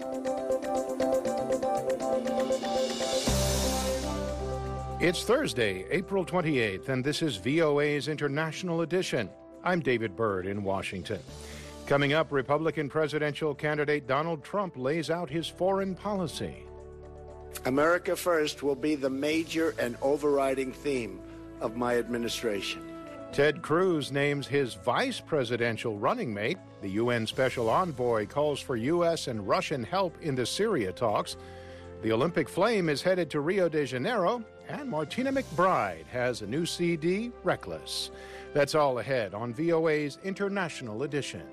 It's Thursday, April 28th, and this is VOA's International Edition. I'm David Byrd in Washington. Coming up, Republican presidential candidate Donald Trump lays out his foreign policy. America First will be the major and overriding theme of my administration. Ted Cruz names his vice presidential running mate. The UN Special Envoy calls for U.S. and Russian help in the Syria talks. The Olympic flame is headed to Rio de Janeiro, and Martina McBride has a new CD, Reckless. That's all ahead on VOA's International Edition.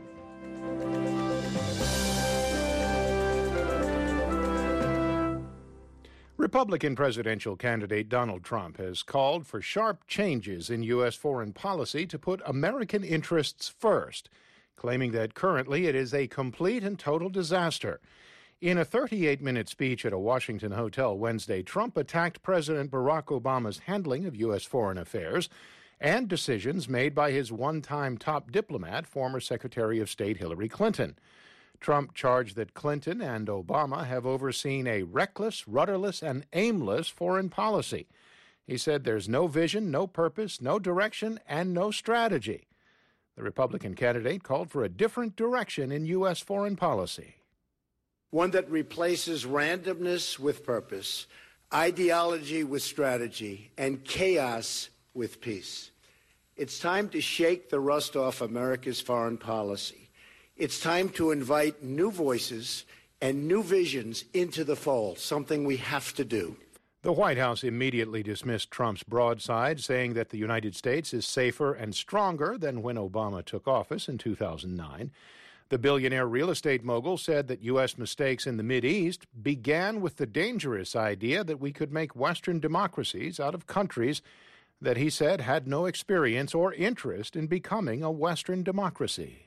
Republican presidential candidate Donald Trump has called for sharp changes in U.S. foreign policy to put American interests first, claiming that currently it is a complete and total disaster. In a 38-minute speech at a Washington hotel Wednesday, Trump attacked President Barack Obama's handling of U.S. foreign affairs and decisions made by his one-time top diplomat, former Secretary of State Hillary Clinton. Trump charged that Clinton and Obama have overseen a reckless, rudderless, and aimless foreign policy. He said there's no vision, no purpose, no direction, and no strategy. The Republican candidate called for a different direction in U.S. foreign policy. One that replaces randomness with purpose, ideology with strategy, and chaos with peace. It's time to shake the rust off America's foreign policy. It's time to invite new voices and new visions into the fold, something we have to do. The White House immediately dismissed Trump's broadside, saying that the United States is safer and stronger than when Obama took office in 2009. The billionaire real estate mogul said that U.S. mistakes in the Mideast began with the dangerous idea that we could make Western democracies out of countries that he said had no experience or interest in becoming a Western democracy.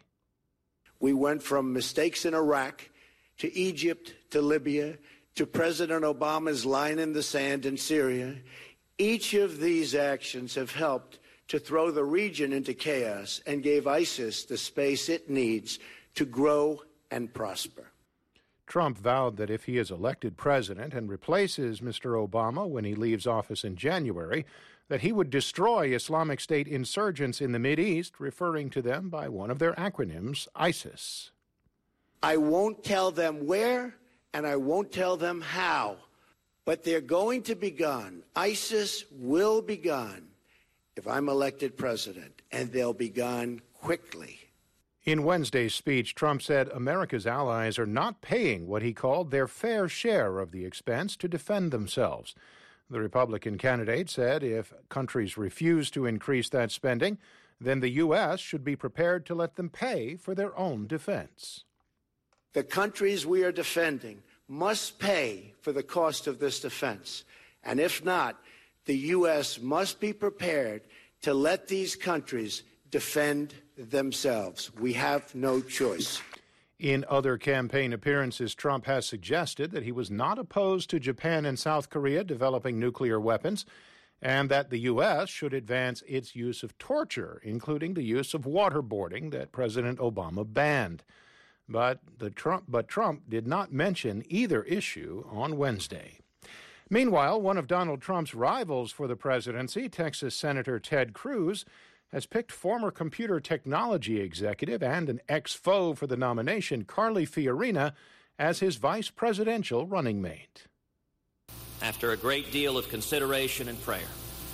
We went from mistakes in Iraq to Egypt to Libya to President Obama's line in the sand in Syria. Each of these actions have helped to throw the region into chaos and gave ISIS the space it needs to grow and prosper. Trump vowed that if he is elected president and replaces Mr. Obama when he leaves office in January, that he would destroy Islamic State insurgents in the Mideast, referring to them by one of their acronyms, ISIS. I won't tell them where, and I won't tell them how, but they're going to be gone. ISIS will be gone if I'm elected president, and they'll be gone quickly. In Wednesday's speech, Trump said America's allies are not paying what he called their fair share of the expense to defend themselves. The Republican candidate said if countries refuse to increase that spending, then the U.S. should be prepared to let them pay for their own defense. The countries we are defending must pay for the cost of this defense. And if not, the U.S. must be prepared to let these countries defend themselves. We have no choice. In other campaign appearances, Trump has suggested that he was not opposed to Japan and South Korea developing nuclear weapons, and that the U.S. should advance its use of torture, including the use of waterboarding that President Obama banned. But Trump did not mention either issue on Wednesday. Meanwhile, one of Donald Trump's rivals for the presidency, Texas Senator Ted Cruz, has picked former computer technology executive and an ex-foe for the nomination, Carly Fiorina, as his vice presidential running mate. After a great deal of consideration and prayer,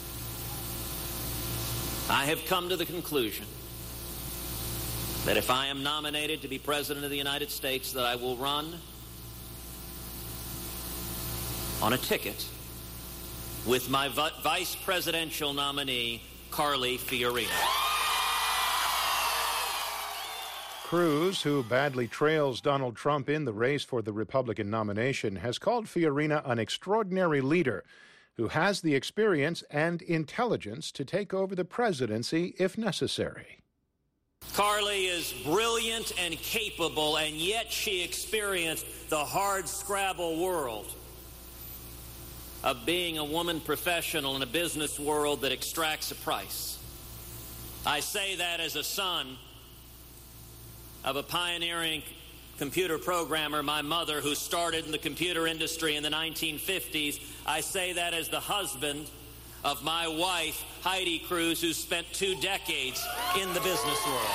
I have come to the conclusion that if I am nominated to be President of the United States, that I will run on a ticket with my vice presidential nominee, Carly Fiorina. Cruz, who badly trails Donald Trump in the race for the Republican nomination, has called Fiorina an extraordinary leader who has the experience and intelligence to take over the presidency if necessary. Carly is brilliant and capable, and yet she experienced the hard-scrabble world of being a woman professional in a business world that extracts a price. I say that as a son of a pioneering computer programmer, my mother, who started in the computer industry in the 1950s. I say that as the husband of my wife, Heidi Cruz, who spent 2 decades in the business world.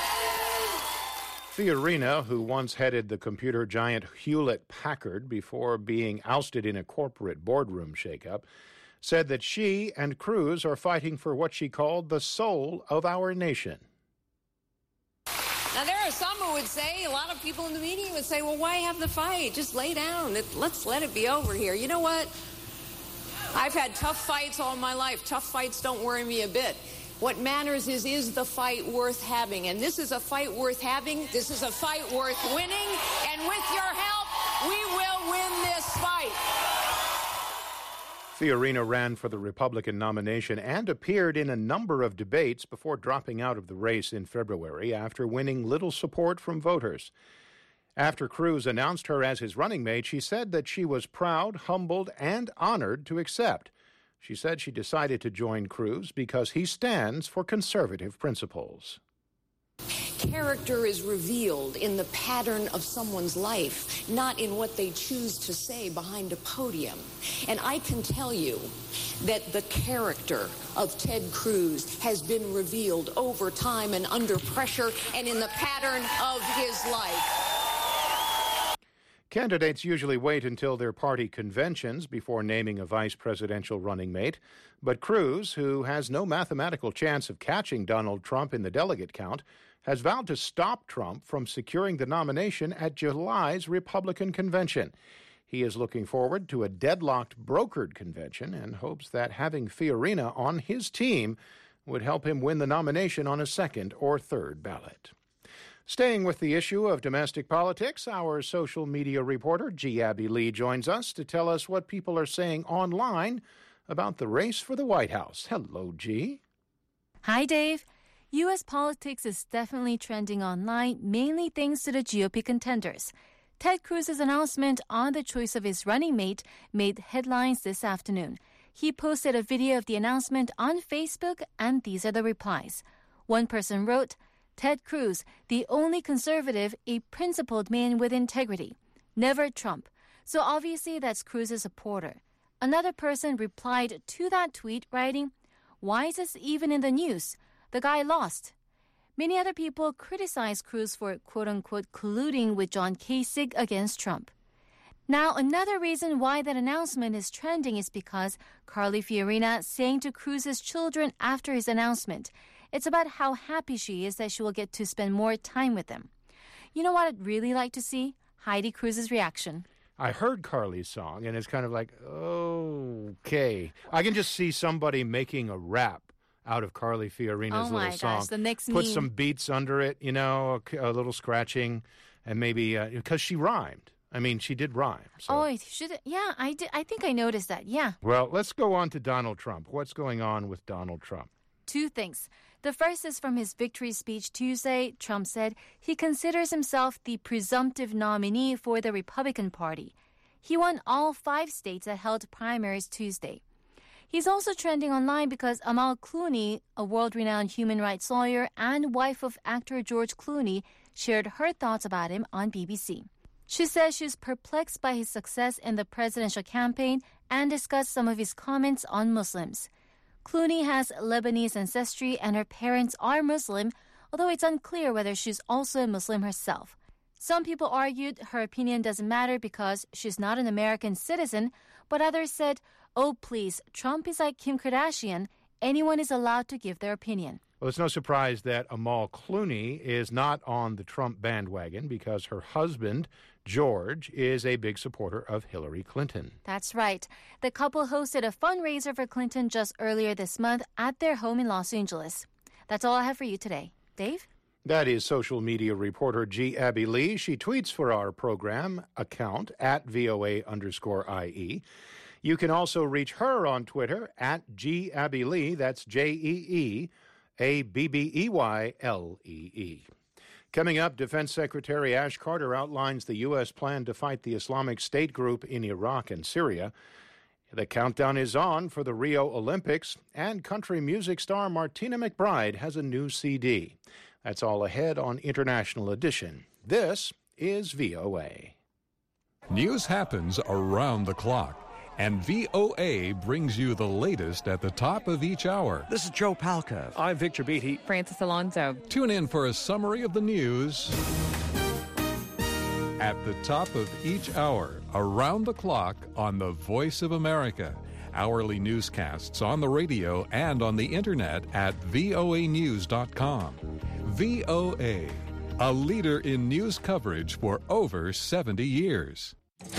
Fiorina, who once headed the computer giant Hewlett-Packard before being ousted in a corporate boardroom shakeup, said that she and Cruz are fighting for what she called the soul of our nation. Now, there are some who would say, a lot of people in the media would say, well, why have the fight? Just lay down. Let's let it be over here. You know what? I've had tough fights all my life. Tough fights don't worry me a bit. What matters is the fight worth having? And this is a fight worth having. This is a fight worth winning. And with your help, we will win this fight. Fiorina ran for the Republican nomination and appeared in a number of debates before dropping out of the race in February after winning little support from voters. After Cruz announced her as his running mate, she said that she was proud, humbled, and honored to accept. She said she decided to join Cruz because he stands for conservative principles. Character is revealed in the pattern of someone's life, not in what they choose to say behind a podium. And I can tell you that the character of Ted Cruz has been revealed over time and under pressure and in the pattern of his life. Candidates usually wait until their party conventions before naming a vice presidential running mate. But Cruz, who has no mathematical chance of catching Donald Trump in the delegate count, has vowed to stop Trump from securing the nomination at July's Republican convention. He is looking forward to a deadlocked brokered convention and hopes that having Fiorina on his team would help him win the nomination on a second or third ballot. Staying with the issue of domestic politics, our social media reporter, G. Abby Lee, joins us to tell us what people are saying online about the race for the White House. Hello, G. Hi, Dave. U.S. politics is definitely trending online, mainly thanks to the GOP contenders. Ted Cruz's announcement on the choice of his running mate made headlines this afternoon. He posted a video of the announcement on Facebook, and these are the replies. One person wrote, Ted Cruz, the only conservative, a principled man with integrity. Never Trump. So obviously that's Cruz's supporter. Another person replied to that tweet writing, why is this even in the news? The guy lost. Many other people criticized Cruz for quote-unquote colluding with John Kasich against Trump. Now, another reason why that announcement is trending is because Carly Fiorina sang to Cruz's children after his announcement. It's about how happy she is that she will get to spend more time with them. You know what I'd really like to see? Heidi Cruz's reaction. I heard Carly's song, and it's kind of like, okay. I can just see somebody making a rap out of Carly Fiorina's little song. Oh my gosh, the next Put meme. some beats under it, you know, a little scratching, and maybe, because she rhymed. I mean, she did rhyme. So. Oh, yeah, I did. I think I noticed that, yeah. Well, let's go on to Donald Trump. What's going on with Donald Trump? 2 things. The first is from his victory speech Tuesday. Trump said he considers himself the presumptive nominee for the Republican Party. He won all 5 states that held primaries Tuesday. He's also trending online because Amal Clooney, a world-renowned human rights lawyer and wife of actor George Clooney, shared her thoughts about him on BBC. She says she's perplexed by his success in the presidential campaign and discussed some of his comments on Muslims. Clooney has Lebanese ancestry and her parents are Muslim, although it's unclear whether she's also a Muslim herself. Some people argued her opinion doesn't matter because she's not an American citizen, but others said, oh, please, Trump is like Kim Kardashian. Anyone is allowed to give their opinion. Well, it's no surprise that Amal Clooney is not on the Trump bandwagon because her husband, George, is a big supporter of Hillary Clinton. That's right. The couple hosted a fundraiser for Clinton just earlier this month at their home in Los Angeles. That's all I have for you today. Dave? That is social media reporter G. Abby Lee. She tweets for our program account at VOA_IE. You can also reach her on Twitter at G. Abby Lee. That's JeeAbbeYlee. Coming up, Defense Secretary Ash Carter outlines the U.S. plan to fight the Islamic State group in Iraq and Syria. The countdown is on for the Rio Olympics, and country music star Martina McBride has a new CD. That's all ahead on International Edition. This is VOA. News happens around the clock, and VOA brings you the latest at the top of each hour. This is Joe Palca. I'm Victor Beatty. Francis Alonso. Tune in for a summary of the news at the top of each hour, around the clock on the Voice of America. Hourly newscasts on the radio and on the internet at voanews.com. VOA, a leader in news coverage for over 70 years.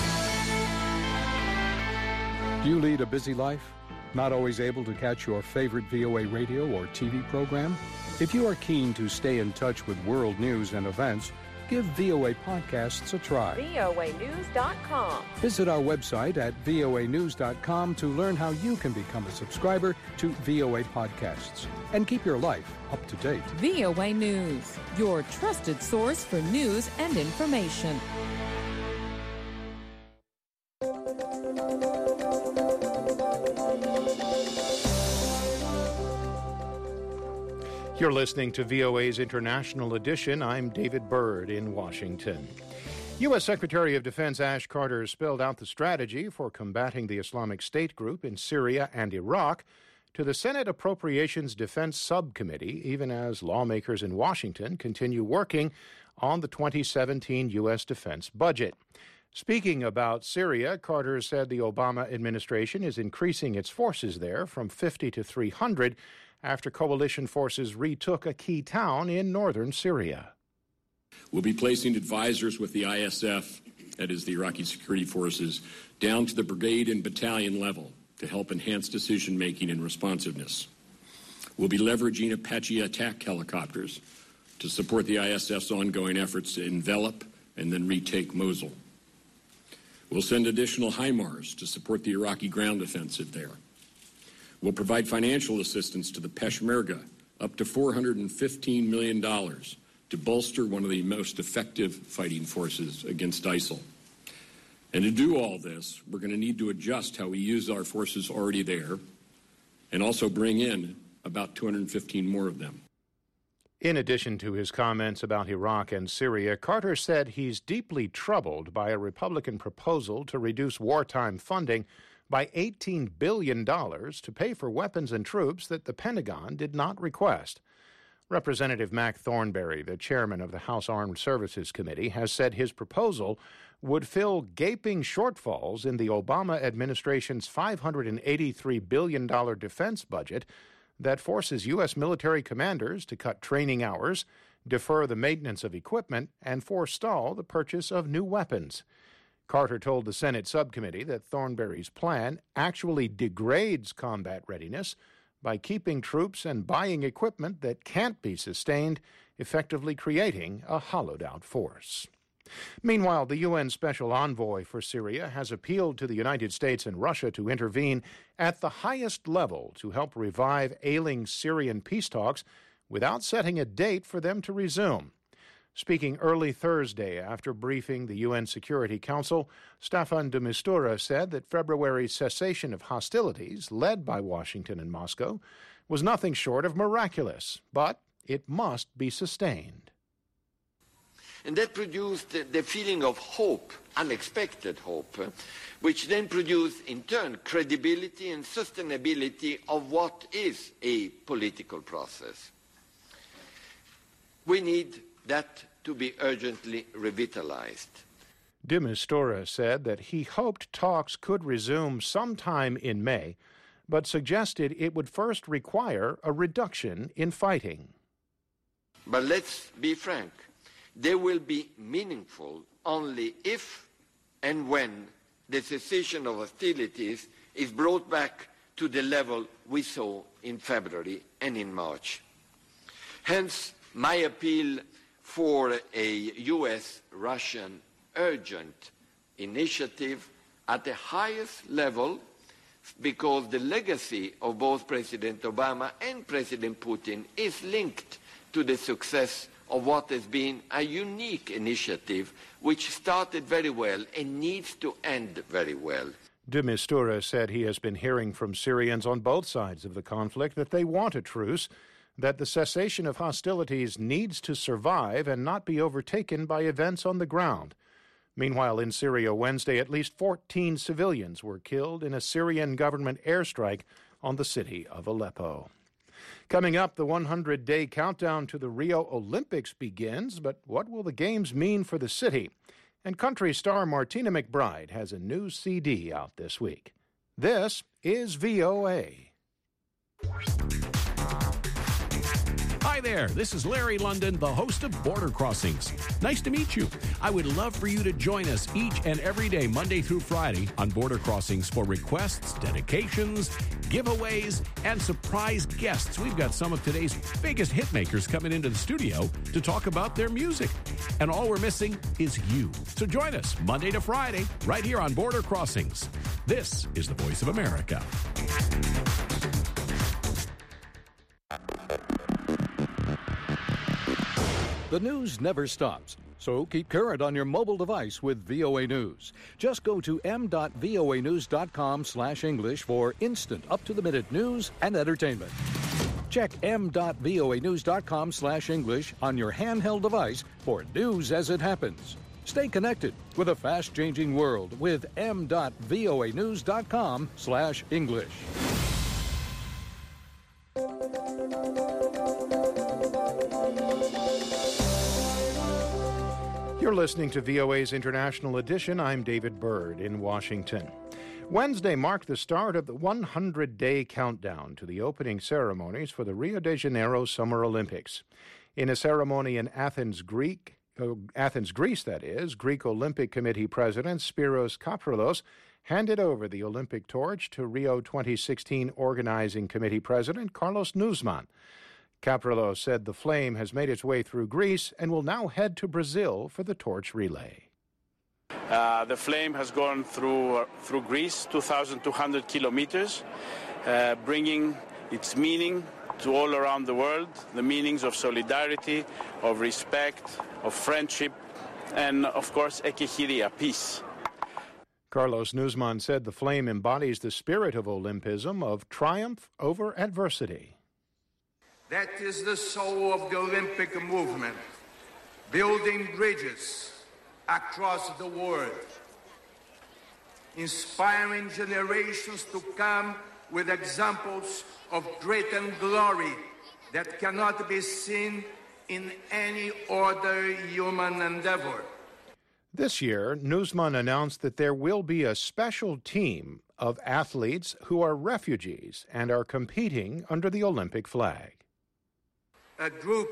Do you lead a busy life? Not always able to catch your favorite VOA radio or TV program? If you are keen to stay in touch with world news and events, give VOA Podcasts a try. voanews.com. Visit our website at voanews.com to learn how you can become a subscriber to VOA Podcasts and keep your life up to date. VOA News, your trusted source for news and information. You're listening to VOA's International Edition. I'm David Byrd in Washington. U.S. Secretary of Defense Ash Carter spelled out the strategy for combating the Islamic State group in Syria and Iraq to the Senate Appropriations Defense Subcommittee, even as lawmakers in Washington continue working on the 2017 U.S. defense budget. Speaking about Syria, Carter said the Obama administration is increasing its forces there from 50 to 300 after coalition forces retook a key town in northern Syria. We'll be placing advisors with the ISF, that is the Iraqi security forces, down to the brigade and battalion level to help enhance decision-making and responsiveness. We'll be leveraging Apache attack helicopters to support the ISF's ongoing efforts to envelop and then retake Mosul. We'll send additional HIMARS to support the Iraqi ground offensive there. We'll provide financial assistance to the Peshmerga, up to $415 million, to bolster one of the most effective fighting forces against ISIL. And to do all this, we're going to need to adjust how we use our forces already there and also bring in about 215 more of them. In addition to his comments about Iraq and Syria, Carter said he's deeply troubled by a Republican proposal to reduce wartime funding by $18 billion to pay for weapons and troops that the Pentagon did not request. Representative Mac Thornberry, the chairman of the House Armed Services Committee, has said his proposal would fill gaping shortfalls in the Obama administration's $583 billion defense budget that forces U.S. military commanders to cut training hours, defer the maintenance of equipment, and forestall the purchase of new weapons. Carter told the Senate subcommittee that Thornberry's plan actually degrades combat readiness by keeping troops and buying equipment that can't be sustained, effectively creating a hollowed-out force. Meanwhile, the UN Special Envoy for Syria has appealed to the United States and Russia to intervene at the highest level to help revive ailing Syrian peace talks without setting a date for them to resume. Speaking early Thursday after briefing the UN Security Council, Staffan de Mistura said that February's cessation of hostilities, led by Washington and Moscow, was nothing short of miraculous, but it must be sustained. And that produced the feeling of hope, unexpected hope, which then produced, in turn, credibility and sustainability of what is a political process. We need that to be urgently revitalized. De Mistura said that he hoped talks could resume sometime in May, but suggested it would first require a reduction in fighting. But let's be frank, they will be meaningful only if and when the cessation of hostilities is brought back to the level we saw in February and in March. Hence, my appeal for a U.S.-Russian urgent initiative at the highest level, because the legacy of both President Obama and President Putin is linked to the success of what has been a unique initiative which started very well and needs to end very well. De Mistura said he has been hearing from Syrians on both sides of the conflict that they want a truce, that the cessation of hostilities needs to survive and not be overtaken by events on the ground. Meanwhile, in Syria Wednesday, at least 14 civilians were killed in a Syrian government airstrike on the city of Aleppo. Coming up, the 100-day countdown to the Rio Olympics begins, but what will the Games mean for the city? And country star Martina McBride has a new CD out this week. This is VOA. Hi there, this is Larry London, the host of Border Crossings. Nice to meet you. I would love for you to join us each and every day, Monday through Friday, on Border Crossings for requests, dedications, giveaways, and surprise guests. We've got some of today's biggest hitmakers coming into the studio to talk about their music. And all we're missing is you. So join us Monday to Friday, right here on Border Crossings. This is the Voice of America. The news never stops, so keep current on your mobile device with VOA News. Just go to m.voanews.com/English for instant, up-to-the-minute news and entertainment. Check m.voanews.com/English on your handheld device for news as it happens. Stay connected with a fast-changing world with m.voanews.com/English. You're listening to VOA's International Edition. I'm David Byrd in Washington. Wednesday marked the start of the 100-day countdown to the opening ceremonies for the Rio de Janeiro Summer Olympics. In a ceremony in Athens, Greece, Greek Olympic Committee President Spyros Kapralos handed over the Olympic torch to Rio 2016 Organizing Committee President Carlos Nuzman. Kapralos said the flame has made its way through Greece and will now head to Brazil for the torch relay. The flame has gone through Greece, 2,200 kilometers, bringing its meaning to all around the world, the meanings of solidarity, of respect, of friendship, and, of course, ekeichiria, peace. Carlos Nuzman said the flame embodies the spirit of Olympism, of triumph over adversity. That is the soul of the Olympic movement, building bridges across the world, inspiring generations to come with examples of grit and glory that cannot be seen in any other human endeavor. This year, Nuzman announced that there will be a special team of athletes who are refugees and are competing under the Olympic flag. A group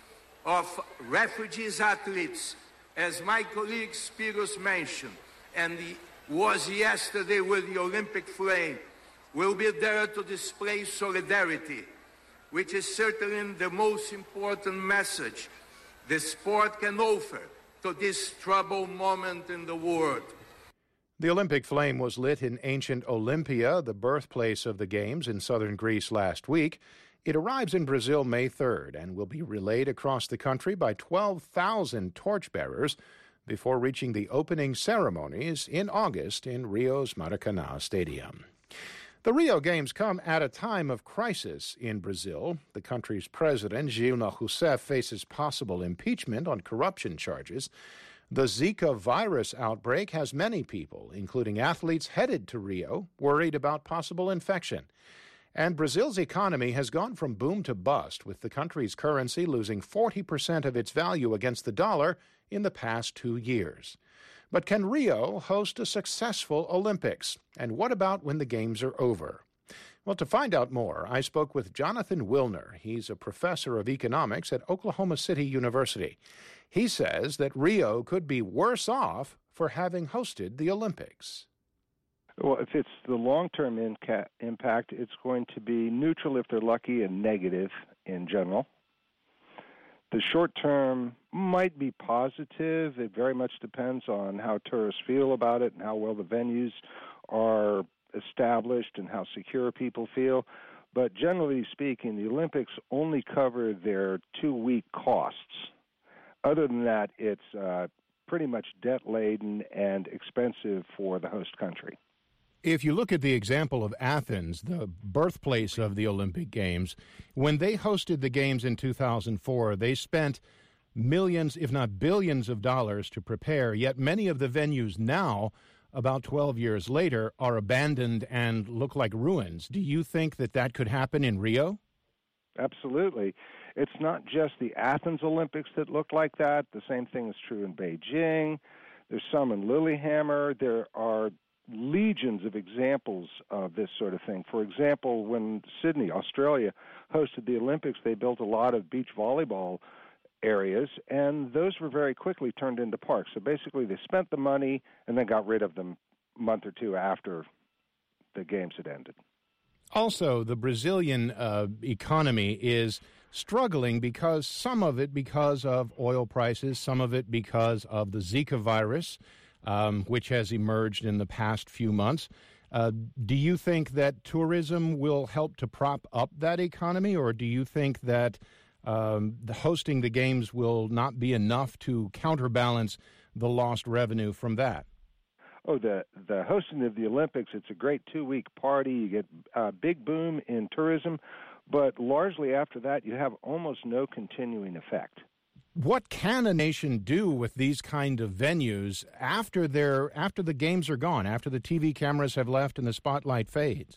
of refugees athletes, as my colleague Spyros mentioned, and was yesterday with the Olympic flame, will be there to display solidarity, which is certainly the most important message the sport can offer to this troubled moment in the world. The Olympic flame was lit in ancient Olympia, the birthplace of the Games in southern Greece last week. It arrives in Brazil May 3rd and will be relayed across the country by 12,000 torchbearers before reaching the opening ceremonies in August in Rio's Maracanã Stadium. The Rio Games come at a time of crisis in Brazil. The country's president, Dilma Rousseff, faces possible impeachment on corruption charges. The Zika virus outbreak has many people, including athletes headed to Rio, worried about possible infection. And Brazil's economy has gone from boom to bust, with the country's currency losing 40% of its value against the dollar in the past 2 years. But can Rio host a successful Olympics? And what about when the Games are over? Well, to find out more, I spoke with Jonathan Wilner. He's a professor of economics at Oklahoma City University. He says that Rio could be worse off for having hosted the Olympics. Well, if it's the long-term impact, it's going to be neutral if they're lucky and negative in general. The short-term might be positive. It very much depends on how tourists feel about it and how well the venues are established and how secure people feel. But generally speaking, the Olympics only cover their 2-week costs. Other than that, it's pretty much debt-laden and expensive for the host country. If you look at the example of Athens, the birthplace of the Olympic Games, when they hosted the Games in 2004, they spent millions, if not billions of dollars to prepare, yet many of the venues now, about 12 years later, are abandoned and look like ruins. Do you think that that could happen in Rio? Absolutely. It's not just the Athens Olympics that look like that. The same thing is true in Beijing. There's some in Lillehammer. There are legions of examples of this sort of thing. For example, when Sydney, Australia, hosted the Olympics, they built a lot of beach volleyball areas, and those were very quickly turned into parks. So basically they spent the money and then got rid of them a month or two after the games had ended. Also, the Brazilian economy is struggling because some of it because of oil prices, some of it because of the Zika virus, which has emerged in the past few months. Do you think that tourism will help to prop up that economy, or do you think that the hosting the games will not be enough to counterbalance the lost revenue from that? Oh, the hosting of the Olympics, it's a great 2-week party. You get a big boom in tourism, but largely after that you have almost no continuing effect. What can a nation do with these kind of venues after the games are gone, after the TV cameras have left and the spotlight fades?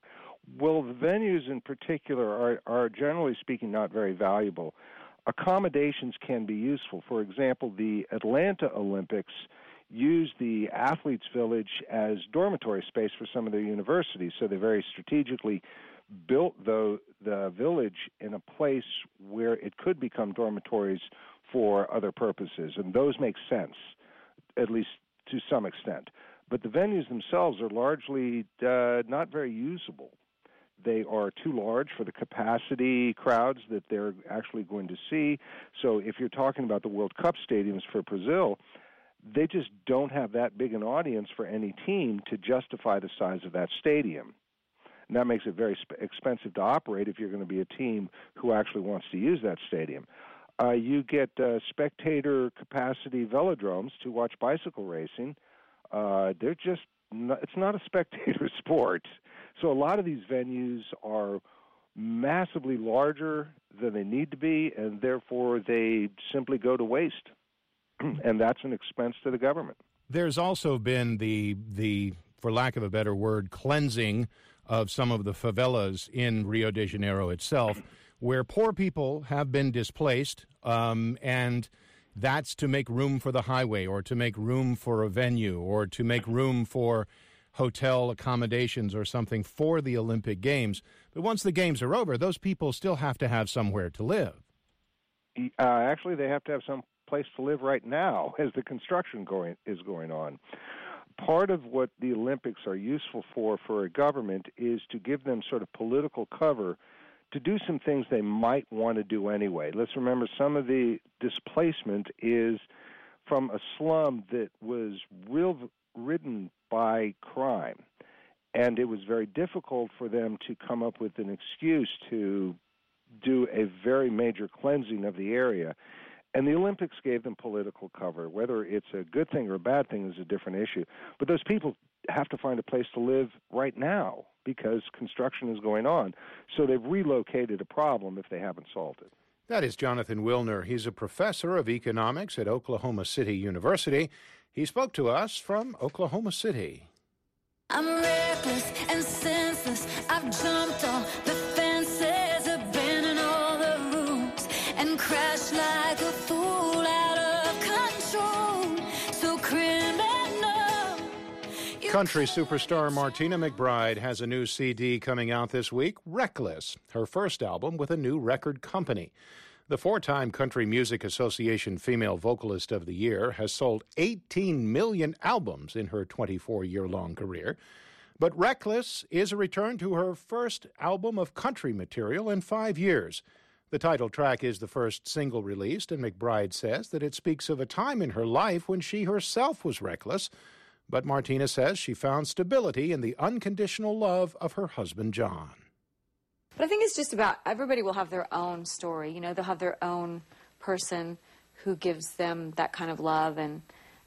Well, the venues in particular are generally speaking not very valuable. Accommodations can be useful. For example, the Atlanta Olympics used the Athletes' Village as dormitory space for some of their universities, so they very strategically built the village in a place where it could become dormitories for other purposes, and those make sense, at least to some extent. But the venues themselves are largely not very usable. They are too large for the capacity crowds that they're actually going to see. So if you're talking about the World Cup stadiums for Brazil, they just don't have that big an audience for any team to justify the size of that stadium. And that makes it very expensive to operate if you're going to be a team who actually wants to use that stadium. You get spectator capacity velodromes to watch bicycle racing. They're just it's not a spectator sport. So a lot of these venues are massively larger than they need to be, and therefore they simply go to waste. And that's an expense to the government. There's also been the, for lack of a better word, cleansing of some of the favelas in Rio de Janeiro itself, where poor people have been displaced, and that's to make room for the highway or to make room for a venue or to make room for hotel accommodations or something for the Olympic Games. But once the Games are over, those people still have to have somewhere to live. Actually, they have to have some place to live right now as the construction is going on. Part of what the Olympics are useful for a government is to give them sort of political cover to do some things they might want to do anyway. Let's remember some of the displacement is from a slum that was ridden by crime, and it was very difficult for them to come up with an excuse to do a very major cleansing of the area. And the Olympics gave them political cover. Whether it's a good thing or a bad thing is a different issue. But those people have to find a place to live right now because construction is going on. So they've relocated a problem if they haven't solved it. That is Jonathan Wilner. He's a professor of economics at Oklahoma City University. He spoke to us from Oklahoma City. I'm reckless and senseless. I've jumped on the fences, abandoned all the rules, and crashed like a fool out of control. So criminal. Country superstar Martina McBride has a new CD coming out this week, Reckless, her first album with a new record company. The 4-time Country Music Association Female Vocalist of the Year has sold 18 million albums in her 24-year-long career. But Reckless is a return to her first album of country material in 5 years. The title track is the first single released, and McBride says that it speaks of a time in her life when she herself was reckless. But Martina says she found stability in the unconditional love of her husband, John. But I think it's just about everybody will have their own story. You know, they'll have their own person who gives them that kind of love and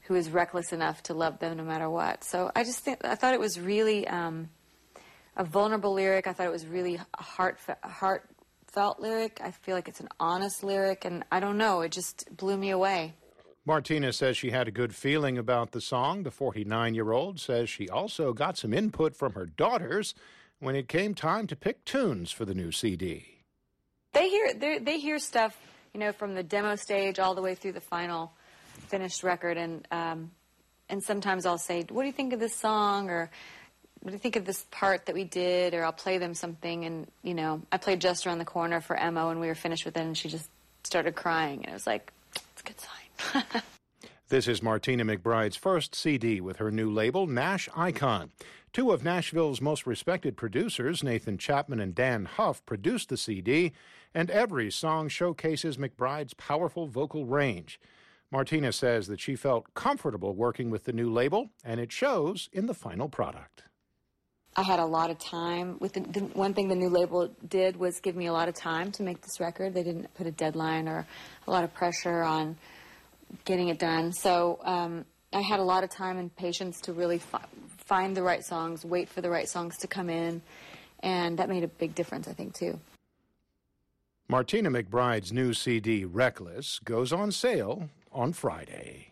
who is reckless enough to love them no matter what. So I thought it was really a vulnerable lyric. I thought it was really a heartfelt lyric. I feel like it's an honest lyric, and I don't know, it just blew me away. Martina says she had a good feeling about the song. The 49-year-old says she also got some input from her daughters when it came time to pick tunes for the new CD. They hear stuff, from the demo stage all the way through the final finished record, and sometimes I'll say, "What do you think of this song?" or "What do you think of this part that we did?" or I'll play them something, and I played Just Around the Corner for Emma when we were finished with it, and she just started crying, and it was like, it's a good sign. This is Martina McBride's first CD with her new label, Nash Icon. Two of Nashville's most respected producers, Nathan Chapman and Dan Huff, produced the CD, and every song showcases McBride's powerful vocal range. Martina says that she felt comfortable working with the new label, and it shows in the final product. I had a lot of time. With the one thing the new label did was give me a lot of time to make this record. They didn't put a deadline or a lot of pressure on getting it done. So I had a lot of time and patience to really find the right songs, wait for the right songs to come in, and that made a big difference, I think, too. Martina McBride's new CD, Reckless, goes on sale on Friday.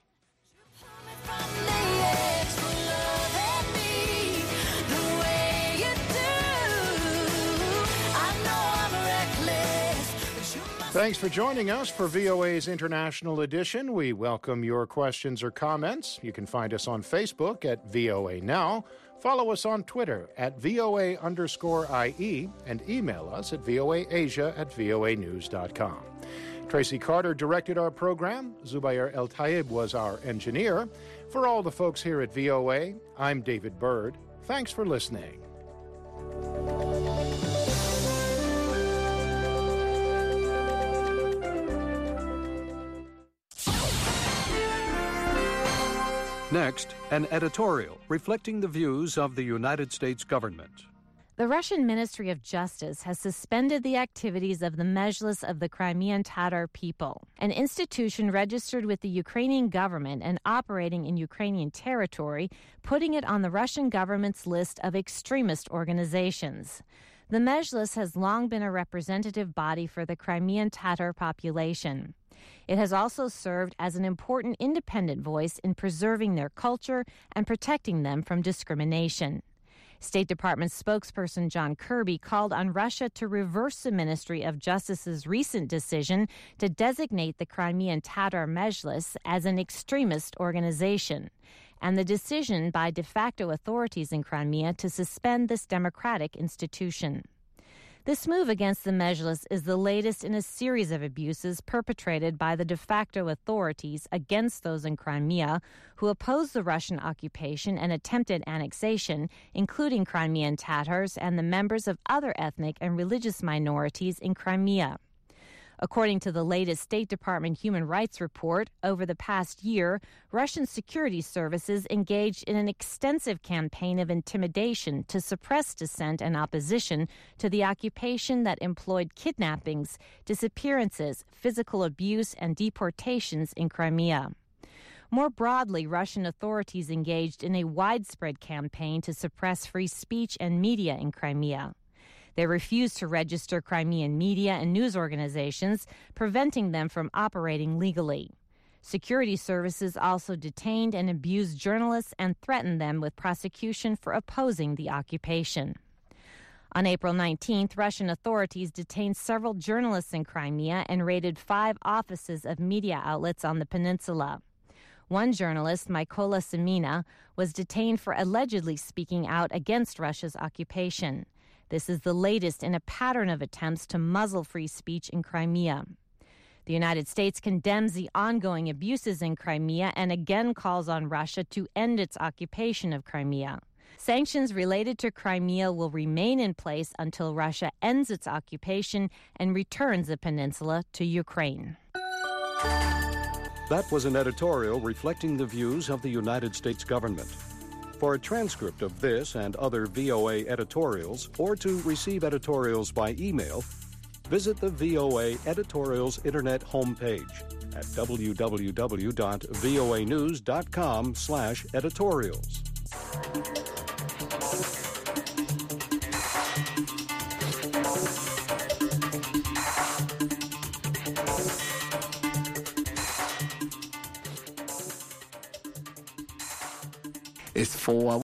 Thanks for joining us for VOA's International Edition. We welcome your questions or comments. You can find us on Facebook at VOA Now. Follow us on Twitter at VOA_IE and email us at voaasia@voanews.com. Tracy Carter directed our program. Zubair El Tayeb was our engineer. For all the folks here at VOA, I'm David Byrd. Thanks for listening. Next, an editorial reflecting the views of the United States government. The Russian Ministry of Justice has suspended the activities of the Mejlis of the Crimean Tatar people, an institution registered with the Ukrainian government and operating in Ukrainian territory, putting it on the Russian government's list of extremist organizations. The Mejlis has long been a representative body for the Crimean Tatar population. It has also served as an important independent voice in preserving their culture and protecting them from discrimination. State Department spokesperson John Kirby called on Russia to reverse the Ministry of Justice's recent decision to designate the Crimean Tatar Mejlis as an extremist organization, and the decision by de facto authorities in Crimea to suspend this democratic institution. This move against the Mejlis is the latest in a series of abuses perpetrated by the de facto authorities against those in Crimea who oppose the Russian occupation and attempted annexation, including Crimean Tatars and the members of other ethnic and religious minorities in Crimea. According to the latest State Department Human Rights Report, over the past year, Russian security services engaged in an extensive campaign of intimidation to suppress dissent and opposition to the occupation that employed kidnappings, disappearances, physical abuse, and deportations in Crimea. More broadly, Russian authorities engaged in a widespread campaign to suppress free speech and media in Crimea. They refused to register Crimean media and news organizations, preventing them from operating legally. Security services also detained and abused journalists and threatened them with prosecution for opposing the occupation. On April 19th, Russian authorities detained several journalists in Crimea and raided 5 offices of media outlets on the peninsula. One journalist, Mykola Semina, was detained for allegedly speaking out against Russia's occupation. This is the latest in a pattern of attempts to muzzle free speech in Crimea. The United States condemns the ongoing abuses in Crimea and again calls on Russia to end its occupation of Crimea. Sanctions related to Crimea will remain in place until Russia ends its occupation and returns the peninsula to Ukraine. That was an editorial reflecting the views of the United States government. For a transcript of this and other VOA editorials, or to receive editorials by email, visit the VOA Editorials Internet homepage. at www.voanews.com/editorials. It's 4